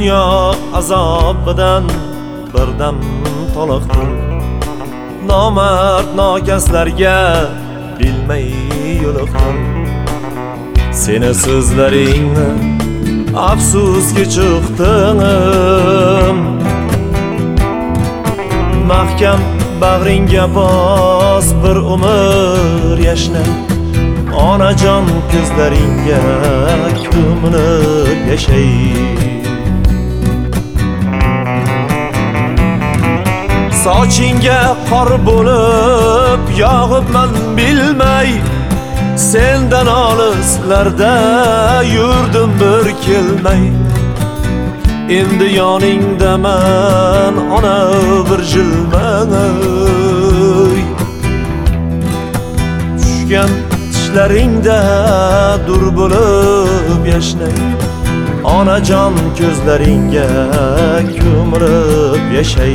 Dunyo azobidan birdam toliqdim. Nomard nokaslarga bilmay yo'liqdim. Seni so'zlaringni afsuski chiqdim. Mahkam bag'ringga bos, bir umr yashna. Onajon ko'zlaringga ko'milib yashay. Sochingga qor bo'lib yog'ibman bilmay, sendan olislarda yurdim bir kelmay. Endi yoningdaman ona bir jilmay. Tushgan tishlaringda dur bo'lib yashnay. Onajon ko'zlaringga ko'milib yashay.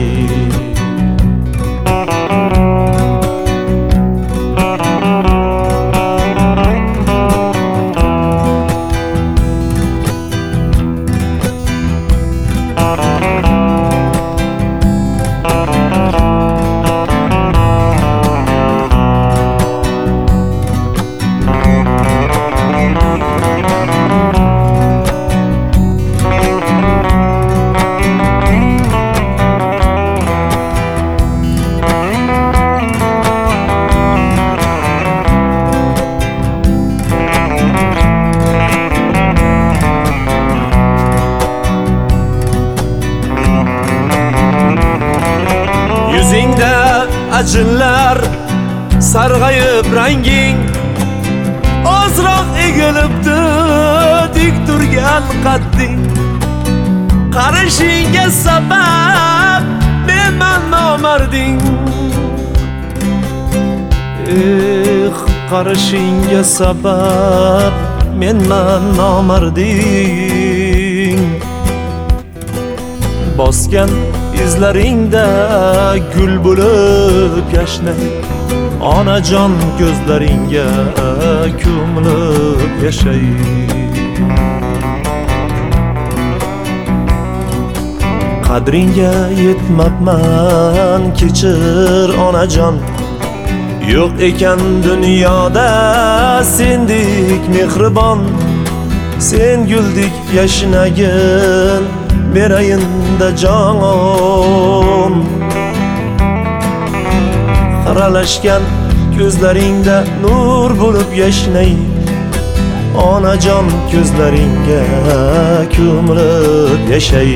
Yuzingda ajinlar sarg'ayib ranging, ozroq egilibdi dik turgan qadding. Qarashingga sabab menman nomarding. Qarashingga sabab menman nomarding. Bosgan izlaringda gul bo'lib yashnay. Onajon ko'zlaringga ko'milib yashay. Qadringga yetmabman, kechir onajon. Yo'q ekan dunyoda sendek mehribon. Sen guldek yashnagin berayinda jonon. Qaralashgan ko'zlaringda nur bo'lib yashnay. Onajon ko'zlaringga ko'milib yashay.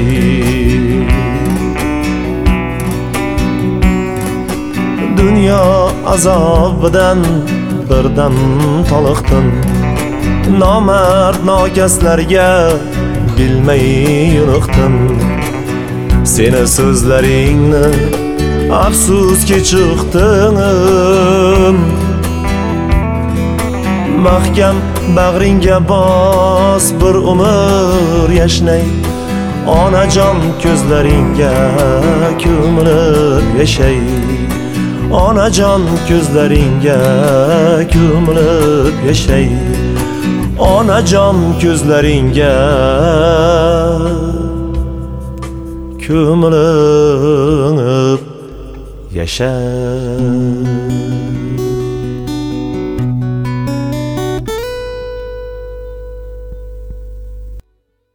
Dunyo azobidan birdam toliqdim. Nomard nokaslarga bilmay yo'liqdim. Seni so'zlaringni afsuski chiqdim. Mahkam bag'ringga bos, bir umr yashnay. Onajon ko'zlaringga ko'milib yashay. Onajon ko'zlaringga ko'milib yashay. Onajon ko'zlaringga ko'milib yashay.